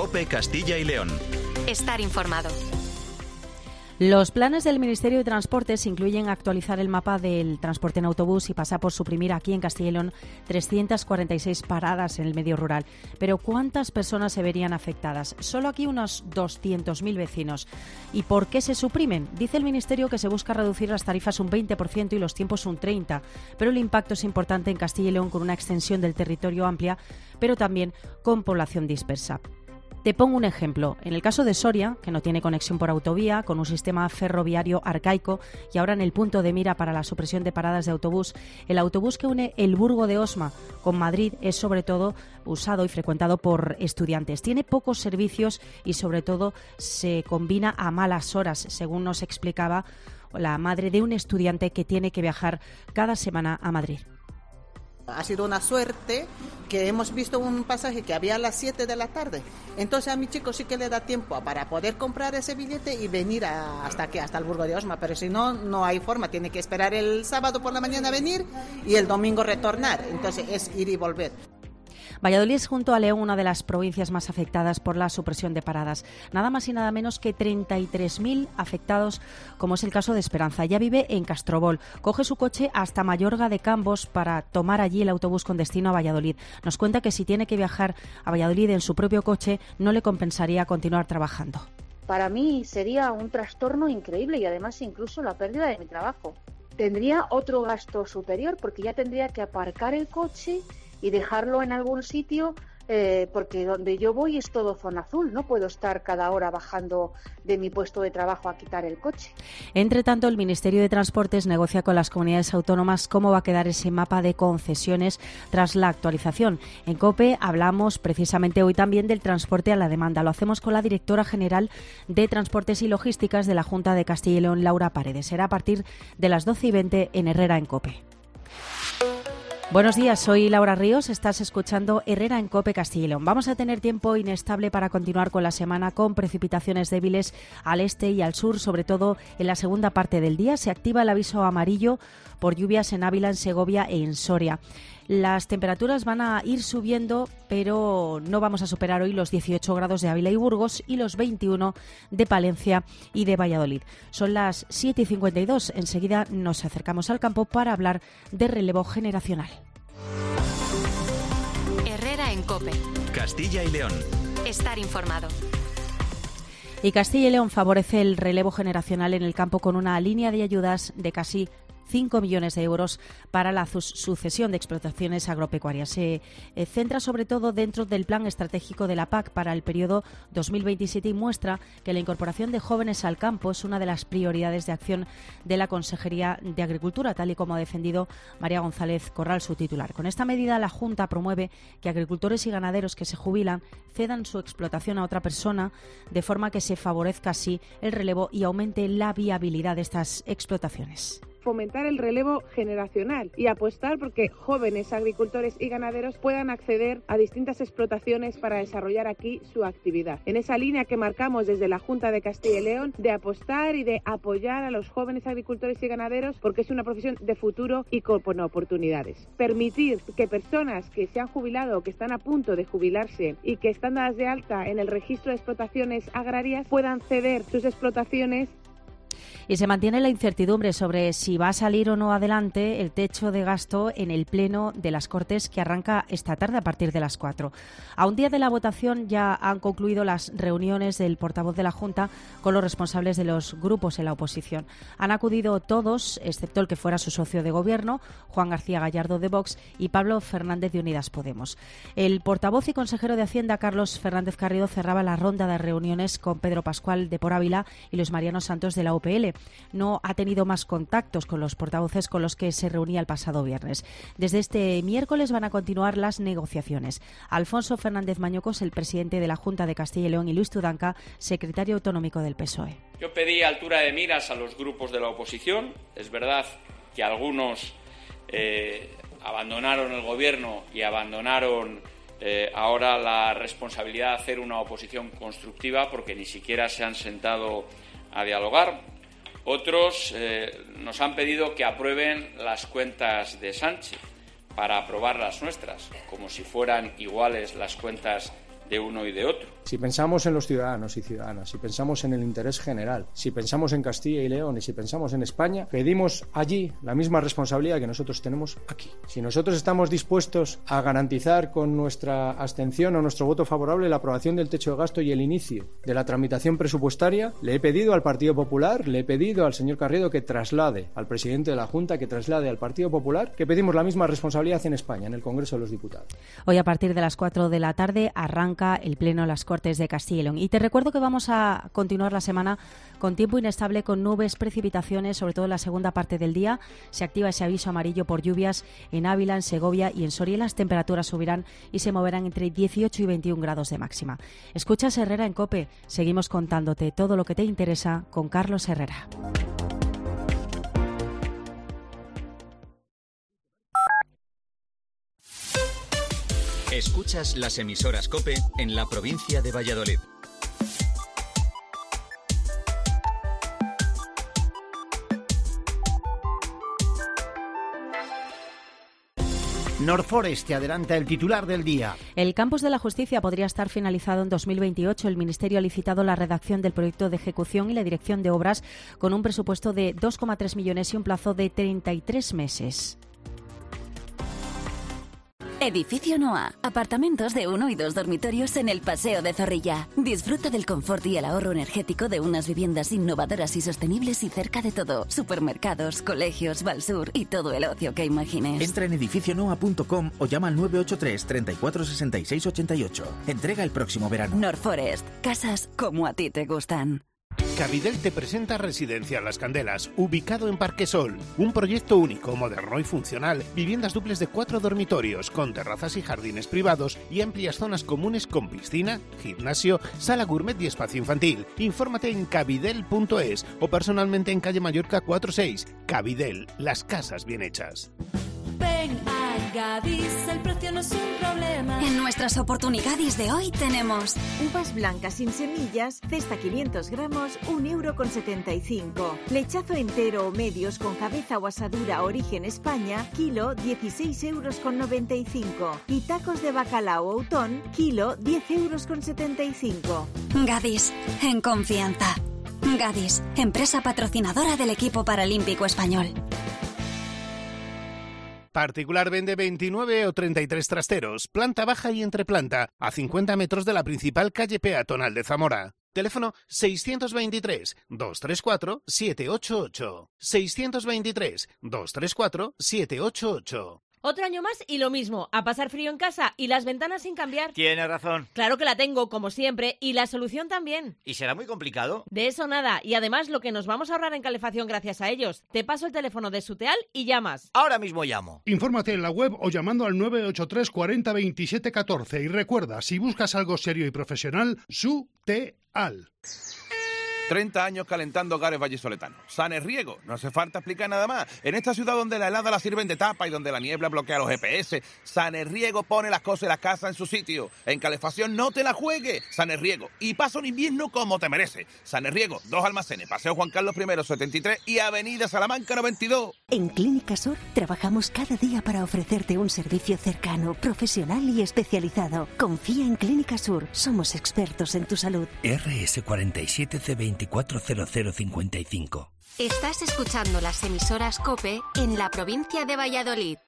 COPE Castilla y León. Estar informado. Los planes del Ministerio de Transportes incluyen actualizar el mapa del transporte en autobús y pasa por suprimir aquí en Castilla y León 346 paradas en el medio rural. Pero ¿cuántas personas se verían afectadas? Solo aquí unos 200.000 vecinos. ¿Y por qué se suprimen? Dice el Ministerio que se busca reducir las tarifas un 20% y los tiempos un 30%. Pero el impacto es importante en Castilla y León con una extensión del territorio amplia, pero también con población dispersa. Te pongo un ejemplo. En el caso de Soria, que no tiene conexión por autovía, con un sistema ferroviario arcaico y ahora en el punto de mira para la supresión de paradas de autobús, el autobús que une el Burgo de Osma con Madrid es sobre todo usado y frecuentado por estudiantes. Tiene pocos servicios y sobre todo se combina a malas horas, según nos explicaba la madre de un estudiante que tiene que viajar cada semana a Madrid. Ha sido una suerte que hemos visto un pasaje que había a las 7 de la tarde. Entonces a mi chico sí que le da tiempo para poder comprar ese billete y venir hasta el Burgo de Osma. Pero si no, no hay forma. Tiene que esperar el sábado por la mañana venir y el domingo retornar. Entonces es ir y volver. Valladolid es junto a León una de las provincias más afectadas por la supresión de paradas. Nada más y nada menos que 33.000 afectados, como es el caso de Esperanza. Ya vive en Castrobol. Coge su coche hasta Mayorga de Cambos para tomar allí el autobús con destino a Valladolid. Nos cuenta que si tiene que viajar a Valladolid en su propio coche, no le compensaría continuar trabajando. Para mí sería un trastorno increíble y además incluso la pérdida de mi trabajo. Tendría otro gasto superior porque ya tendría que aparcar el coche y dejarlo en algún sitio, porque donde yo voy es todo zona azul, no puedo estar cada hora bajando de mi puesto de trabajo a quitar el coche. Entre tanto, el Ministerio de Transportes negocia con las comunidades autónomas cómo va a quedar ese mapa de concesiones tras la actualización. En COPE hablamos precisamente hoy también del transporte a la demanda. Lo hacemos con la directora general de Transportes y Logísticas de la Junta de Castilla y León, Laura Paredes. Será a partir de las 12:20 en Herrera en COPE. Buenos días, soy Laura Ríos, estás escuchando Herrera en COPE Castilla y León. Vamos a tener tiempo inestable para continuar con la semana con precipitaciones débiles al este y al sur, sobre todo en la segunda parte del día. Se activa el aviso amarillo por lluvias en Ávila, en Segovia e en Soria. Las temperaturas van a ir subiendo, pero no vamos a superar hoy los 18 grados de Ávila y Burgos y los 21 de Palencia y de Valladolid. Son las 7:52. Enseguida nos acercamos al campo para hablar de relevo generacional. Herrera en COPE. Castilla y León. Estar informado. Y Castilla y León favorece el relevo generacional en el campo con una línea de ayudas de casi 5 millones de euros para la sucesión de explotaciones agropecuarias. Se centra sobre todo dentro del plan estratégico de la PAC para el periodo 2027 y muestra que la incorporación de jóvenes al campo es una de las prioridades de acción de la Consejería de Agricultura, tal y como ha defendido María González Corral, su titular. Con esta medida, la Junta promueve que agricultores y ganaderos que se jubilan cedan su explotación a otra persona, de forma que se favorezca así el relevo y aumente la viabilidad de estas explotaciones. Fomentar el relevo generacional y apostar porque jóvenes agricultores y ganaderos puedan acceder a distintas explotaciones para desarrollar aquí su actividad. En esa línea que marcamos desde la Junta de Castilla y León de apostar y de apoyar a los jóvenes agricultores y ganaderos porque es una profesión de futuro y con oportunidades. Permitir que personas que se han jubilado o que están a punto de jubilarse y que están dadas de alta en el registro de explotaciones agrarias puedan ceder sus explotaciones. Y se mantiene la incertidumbre sobre si va a salir o no adelante el techo de gasto en el Pleno de las Cortes que arranca esta tarde a partir de las 4. A un día de la votación ya han concluido las reuniones del portavoz de la Junta con los responsables de los grupos en la oposición. Han acudido todos, excepto el que fuera su socio de gobierno, Juan García Gallardo de Vox y Pablo Fernández de Unidas Podemos. El portavoz y consejero de Hacienda, Carlos Fernández Carrido, cerraba la ronda de reuniones con Pedro Pascual de Por Ávila y Luis Mariano Santos de la UPL. No ha tenido más contactos con los portavoces con los que se reunía el pasado viernes. Desde este miércoles van a continuar las negociaciones. Alfonso Fernández Mañocos, el presidente de la Junta de Castilla y León, y Luis Tudanca, secretario autonómico del PSOE. Yo pedí altura de miras a los grupos de la oposición. Es verdad que algunos abandonaron el gobierno y abandonaron ahora la responsabilidad de hacer una oposición constructiva porque ni siquiera se han sentado a dialogar. Otros nos han pedido que aprueben las cuentas de Sánchez para aprobar las nuestras, como si fueran iguales las cuentas de uno y de otro. Si pensamos en los ciudadanos y ciudadanas, si pensamos en el interés general, si pensamos en Castilla y León y si pensamos en España, pedimos allí la misma responsabilidad que nosotros tenemos aquí. Si nosotros estamos dispuestos a garantizar con nuestra abstención o nuestro voto favorable la aprobación del techo de gasto y el inicio de la tramitación presupuestaria, le he pedido al Partido Popular, le he pedido al señor Carriedo que traslade al presidente de la Junta, que traslade al Partido Popular, que pedimos la misma responsabilidad en España, en el Congreso de los Diputados. Hoy a partir de las 4 de la tarde arranca el Pleno de las Cortes de Castilla y León. Y te recuerdo que vamos a continuar la semana con tiempo inestable, con nubes, precipitaciones, sobre todo en la segunda parte del día. Se activa ese aviso amarillo por lluvias en Ávila, en Segovia y en Soria. Las temperaturas subirán y se moverán entre 18 y 21 grados de máxima. Escuchas Herrera en COPE. Seguimos contándote todo lo que te interesa con Carlos Herrera. Escuchas las emisoras COPE en la provincia de Valladolid. Norforest te adelanta el titular del día. El Campus de la Justicia podría estar finalizado en 2028. El Ministerio ha licitado la redacción del proyecto de ejecución y la dirección de obras con un presupuesto de 2,3 millones y un plazo de 33 meses. Edificio Noa. Apartamentos de 1 y 2 dormitorios en el Paseo de Zorrilla. Disfruta del confort y el ahorro energético de unas viviendas innovadoras y sostenibles y cerca de todo. Supermercados, colegios, Valsur y todo el ocio que imagines. Entra en edificionoa.com o llama al 983 34 66 88. Entrega el próximo verano. Norforest. Casas como a ti te gustan. Cabidel te presenta Residencial Las Candelas, ubicado en Parquesol. Un proyecto único, moderno y funcional. Viviendas duples de 4 dormitorios, con terrazas y jardines privados y amplias zonas comunes con piscina, gimnasio, sala gourmet y espacio infantil. Infórmate en cabidel.es o personalmente en calle Mallorca 46. Cabidel, las casas bien hechas. Ven a Gadis, el precio no es un problema. En nuestras oportunidades de hoy tenemos uvas blancas sin semillas, cesta 500 gramos, 1,75 €. Lechazo entero o medios con cabeza o asadura origen España, kilo 16,95 €. Y tacos de bacalao o autón, kilo 10,75 €. Gadis, en confianza. Gadis, empresa patrocinadora del equipo paralímpico español. Particular vende 29 o 33 trasteros, planta baja y entreplanta, a 50 metros de la principal calle peatonal de Zamora. Teléfono 623-234-788. 623-234-788. Otro año más y lo mismo, a pasar frío en casa y las ventanas sin cambiar. Tienes razón. Claro que la tengo, como siempre, y la solución también. ¿Y será muy complicado? De eso nada, y además lo que nos vamos a ahorrar en calefacción gracias a ellos. Te paso el teléfono de Suteal y llamas. Ahora mismo llamo. Infórmate en la web o llamando al 983 40 27 14 y recuerda, si buscas algo serio y profesional, Suteal. 30 años calentando hogares vallisoletanos. Sanerriego, no hace falta explicar nada más. En esta ciudad donde la helada la sirven de tapa y donde la niebla bloquea los GPS, Sanerriego pone las cosas y las casas en su sitio. En calefacción no te la juegues. Sanerriego. Y pasa un invierno como te merece. Sanerriego, 2 almacenes, Paseo Juan Carlos I, 73 y Avenida Salamanca 92. En Clínica Sur trabajamos cada día para ofrecerte un servicio cercano, profesional y especializado. Confía en Clínica Sur. Somos expertos en tu salud. RS47C240055. Estás escuchando las emisoras COPE en la provincia de Valladolid.